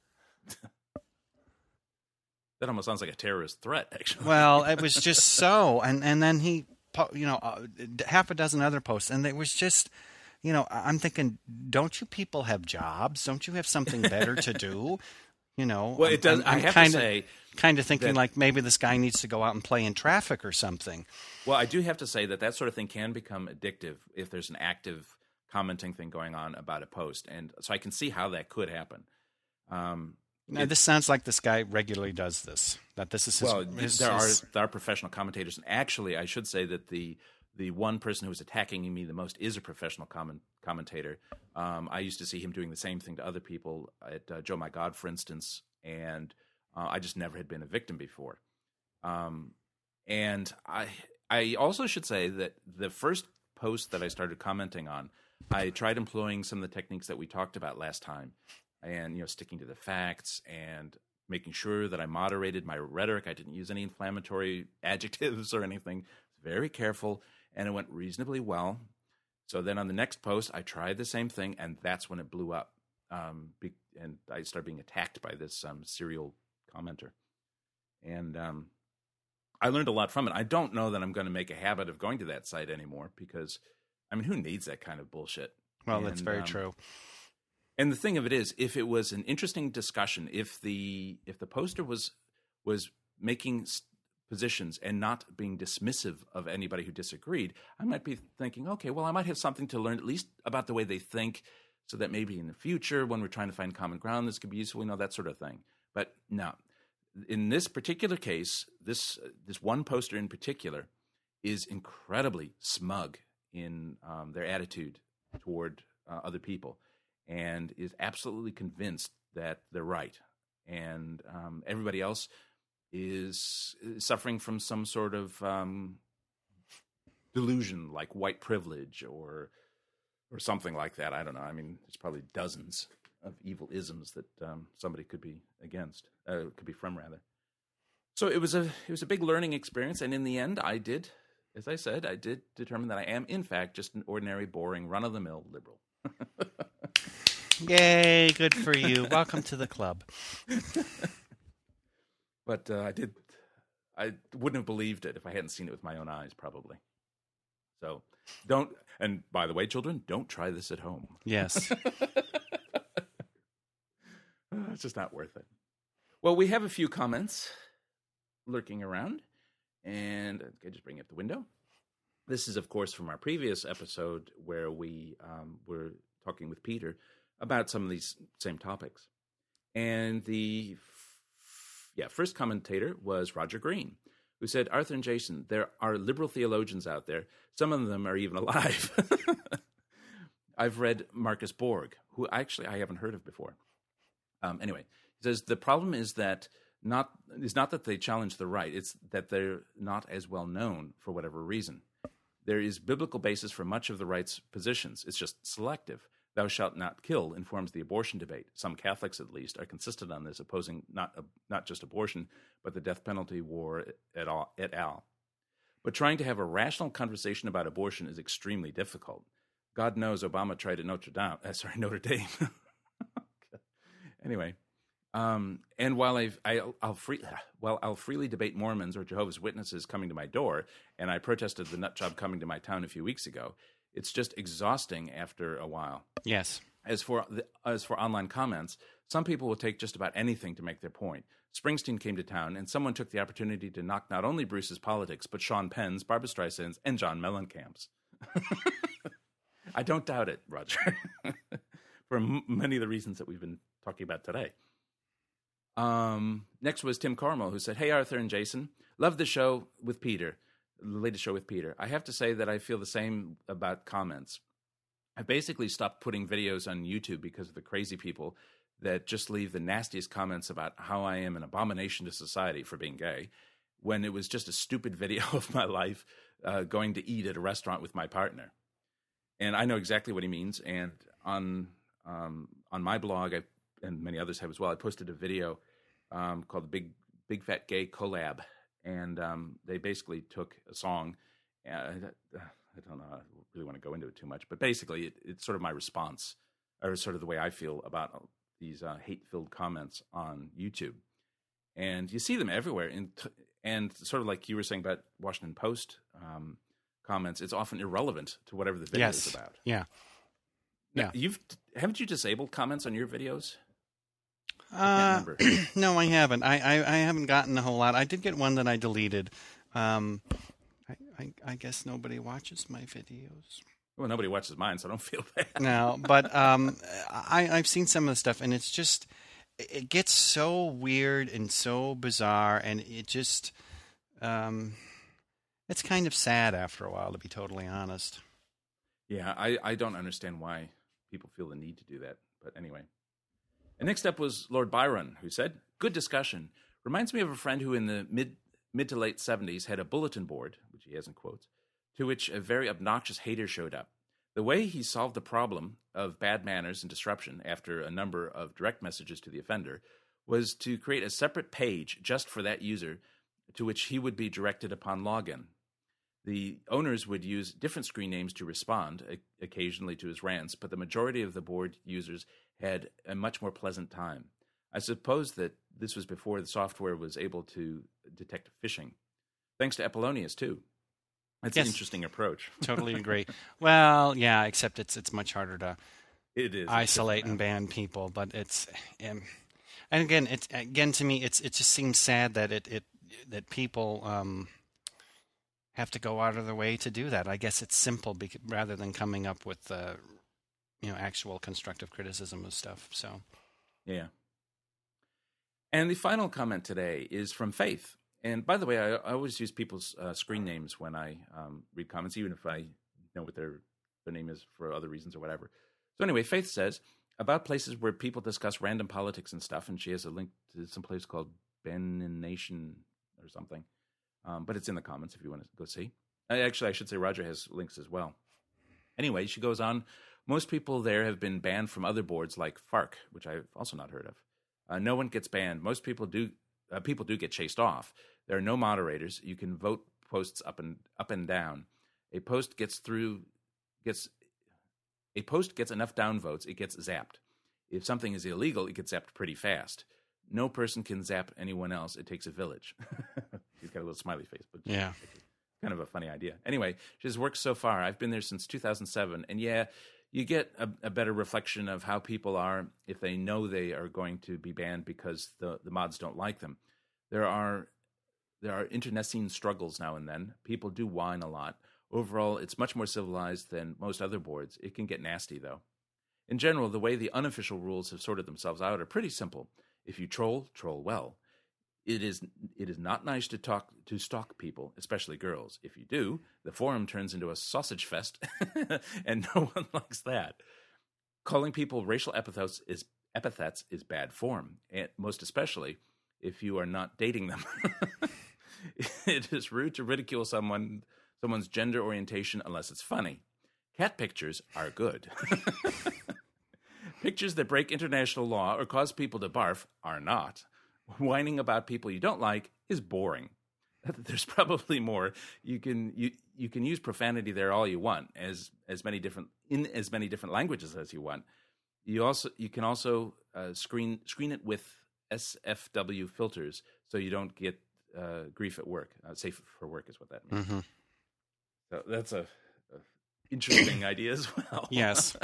That almost sounds like a terrorist threat, actually. Well, it was just so, and and then he, po- you know, uh, half a dozen other posts, and it was just, you know, I'm thinking, don't you people have jobs? Don't you have something better to do? You know, Well, it does. I'm, I I'm have kinda, to say, kind of thinking that- like maybe this guy needs to go out and play in traffic or something. well, I do have to say that that sort of thing can become addictive if there's an active commenting thing going on about a post, and so I can see how that could happen. Um, Now, it- this sounds like this guy regularly does this. That this is his. well, his- there his- are there are professional commentators, and actually, I should say that the the one person who was attacking me the most is a professional comment, commentator. Um, I used to see him doing the same thing to other people at uh, Joe My God, for instance, and uh, I just never had been a victim before. Um, and I I also should say that the first post that I started commenting on, I tried employing some of the techniques that we talked about last time, and you know, sticking to the facts and making sure that I moderated my rhetoric. I didn't use any inflammatory adjectives or anything. Very careful, and it went reasonably well. So then on the next post, I tried the same thing, and that's when it blew up. Um, be, and I started being attacked by this um, serial commenter. And um, I learned a lot from it. I don't know that I'm going to make a habit of going to that site anymore because, I mean, who needs that kind of bullshit? well, that's And, very um, true. And the thing of it is, if it was an interesting discussion, if the if the poster was was making s- positions and not being dismissive of anybody who disagreed, I might be thinking, okay, well, I might have something to learn at least about the way they think, so that maybe in the future, when we're trying to find common ground, this could be useful, you know, that sort of thing. But no, in this particular case, this this one poster in particular is incredibly smug in um, their attitude toward uh, other people, and is absolutely convinced that they're right, and um, everybody else is suffering from some sort of um, delusion, like white privilege or or something like that. I don't know. I mean, there's probably dozens of evil isms that um, somebody could be against, uh, could be from rather. So it was a it was a big learning experience, and in the end, I did, as I said, I did determine that I am, in fact, just an ordinary, boring, run-of-the-mill liberal. Yay! Good for you. Welcome to the club. But uh, I did, I wouldn't have believed it if I hadn't seen it with my own eyes, probably. So don't, and by the way, children, don't try this at home. Yes. It's just not worth it. Well, we have a few comments lurking around, and I just bring up the window. This is, of course, from our previous episode where we um, were talking with Peter about some of these same topics. And the yeah first commentator was Roger Green, who said, Arthur and Jason, there are liberal theologians out there. Some of them are even alive. I've read Marcus Borg, who actually I haven't heard of before. Um, anyway, he says, the problem is that not is not that they challenge the right, it's that they're not as well known for whatever reason. There is biblical basis for much of the right's positions. It's just selective. Thou shalt not kill informs the abortion debate. Some Catholics, at least, are consistent on this, opposing not uh, not just abortion, but the death penalty war et al. et al. But trying to have a rational conversation about abortion is extremely difficult. God knows Obama tried at Notre Dame. Uh, sorry, Notre Dame. Anyway, Um, and while I've, I, I'll free, well, I'll freely debate Mormons or Jehovah's Witnesses coming to my door, and I protested the nut job coming to my town a few weeks ago. It's just exhausting after a while. Yes. As for the, as for online comments, some people will take just about anything to make their point. Springsteen came to town, and someone took the opportunity to knock not only Bruce's politics, but Sean Penn's, Barbra Streisand's, and John Mellencamp's. I don't doubt it, Roger, for m- many of the reasons that we've been talking about today. Um, next was Tim Cormel, who said, "Hey, Arthur and Jason, love the show with Peter, the latest show with Peter. I have to say that I feel the same about comments. I basically stopped putting videos on YouTube because of the crazy people that just leave the nastiest comments about how I am an abomination to society for being gay, when it was just a stupid video of my life uh, going to eat at a restaurant with my partner." And I know exactly what he means. And on um, on my blog, I and many others have as well, I posted a video um, called the Big Big Fat Gay Collab. And um, they basically took a song. Uh, I don't know, I really want to go into it too much. But basically, it, it's sort of my response, or sort of the way I feel about these uh, hate-filled comments on YouTube. And you see them everywhere. And, and sort of like you were saying about Washington Post um, comments, it's often irrelevant to whatever the video yes. is about. Yeah. Now, yeah. You've haven't you disabled comments on your videos? Uh, no, I haven't. I, I, I haven't gotten a whole lot. I did get one that I deleted. Um, I, I, I guess nobody watches my videos. Well, nobody watches mine, so I don't feel bad. No, but um, I, I've seen some of the stuff, and it's just, it gets so weird and so bizarre, and it just, um, it's kind of sad after a while, to be totally honest. Yeah, I, I don't understand why people feel the need to do that, but anyway. And next up was Lord Byron, who said, "Good discussion. Reminds me of a friend who in the mid mid to late seventies had a bulletin board," which he has in quotes, "to which a very obnoxious hater showed up. The way he solved the problem of bad manners and disruption after a number of direct messages to the offender was to create a separate page just for that user to which he would be directed upon login. The owners would use different screen names to respond, occasionally to his rants, but the majority of the board users had a much more pleasant time. I suppose that this was before the software was able to detect phishing. Thanks to Apollonius, too. That's yes. an interesting approach." Totally agree. Well, yeah, except it's it's much harder to it is isolate and ban people. But it's, um, and again, it's again to me, it's it just seems sad that it, it that people um, have to go out of their way to do that. I guess it's simple because, rather than coming up with uh, you know actual constructive criticism of stuff. So yeah. And the final comment today is from Faith. And by the way, I, I always use people's uh, screen names when I um, read comments, even if I know what their their name is for other reasons or whatever. So anyway, Faith says, about places where people discuss random politics and stuff, and she has a link to some place called Benin Nation or something. Um, but it's in the comments if you want to go see. Actually, I should say Roger has links as well. Anyway, she goes on, most people there have been banned from other boards like FARC, which I've also not heard of. Uh, no one gets banned. Most people do uh, people do get chased off. There are no moderators. You can vote posts up and up and down. A post gets through gets a post gets enough downvotes, it gets zapped. If something is illegal, it gets zapped pretty fast. No person can zap anyone else. It takes a village. He's got a little smiley face, but yeah, kind of a funny idea. Anyway, she says, works so far. I've been there since two thousand seven, and yeah, you get a, a better reflection of how people are if they know they are going to be banned because the, the mods don't like them. There are there are internecine struggles now and then. People do whine a lot. Overall, it's much more civilized than most other boards. It can get nasty, though. In general, the way the unofficial rules have sorted themselves out are pretty simple. If you troll, troll well. It is it is not nice to talk to stalk people, especially girls. If you do, the forum turns into a sausage fest, and no one likes that. Calling people racial epithets is epithets is bad form, and most especially if you are not dating them. It is rude to ridicule someone someone's gender orientation unless it's funny. Cat pictures are good. Pictures that break international law or cause people to barf are not. Whining about people you don't like is boring. There's probably more. You can you you can use profanity there all you want, as as many different in as many different languages as you want. You also you can also uh, screen screen it with S F W filters, so you don't get uh, grief at work. Uh, safe for work is what that means. Mm-hmm. So that's a, a interesting idea as well. Yes.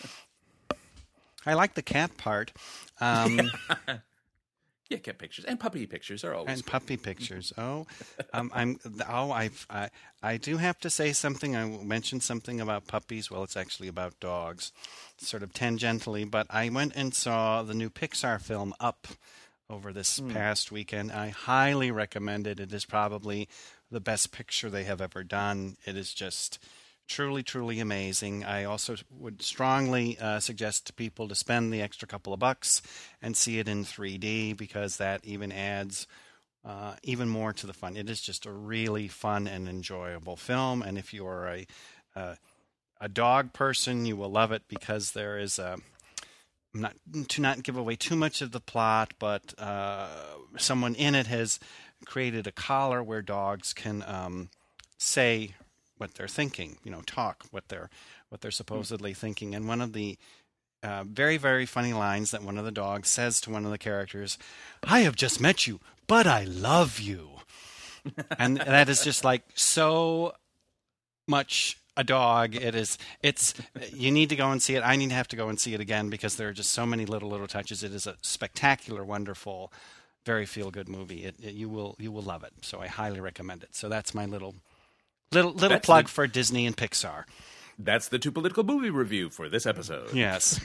I like the cat part. Um, yeah, cat pictures and puppy pictures are always and good. puppy pictures. Oh, um, I'm. Oh, I've, I. I do have to say something. I mentioned something about puppies. Well, it's actually about dogs, sort of tangentially. But I went and saw the new Pixar film Up over this mm. past weekend. I highly recommend it. It is probably the best picture they have ever done. It is just truly, truly amazing. I also would strongly uh, suggest to people to spend the extra couple of bucks and see it in three D, because that even adds uh, even more to the fun. It is just a really fun and enjoyable film, and if you are a uh, a dog person, you will love it, because there is a not to not give away too much of the plot, but uh, someone in it has created a collar where dogs can um, say what they're thinking, you know, talk what they're what they're supposedly thinking. And one of the uh, very, very funny lines that one of the dogs says to one of the characters, "I have just met you, but I love you." And that is just like so much a dog. It is, it's, you need to go and see it. I need to have to go and see it again, because there are just so many little, little touches. It is a spectacular, wonderful, very feel-good movie. It, it, you will, you will love it. So I highly recommend it. So that's my little Little little That's plug the, for Disney and Pixar. That's the Too Political movie review for this episode. Yes.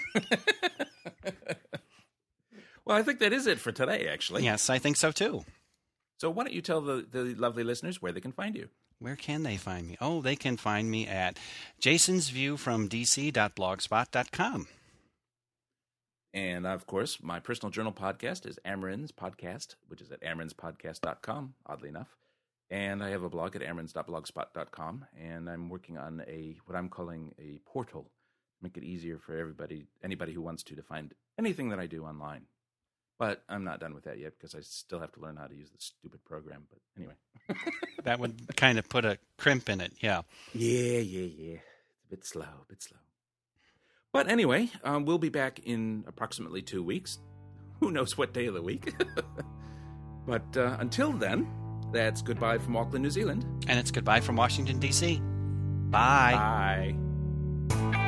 Well, I think that is it for today, actually. Yes, I think so, too. So why don't you tell the, the lovely listeners where they can find you? Where can they find me? Oh, they can find me at jasons view from d c dot blogspot dot com. And, of course, my personal journal podcast is Amarin's Podcast, which is at amarins podcast dot com, oddly enough. And I have a blog at amarins dot blogspot dot com, and I'm working on a what I'm calling a portal, make it easier for everybody, anybody who wants to, to find anything that I do online. But I'm not done with that yet, because I still have to learn how to use this stupid program. But anyway. That would kind of put a crimp in it, yeah. Yeah, yeah, yeah. It's a bit slow, a bit slow. But anyway, um, we'll be back in approximately two weeks. Who knows what day of the week? But uh, until then, that's goodbye from Auckland, New Zealand. And it's goodbye from Washington, D C. Bye. Bye.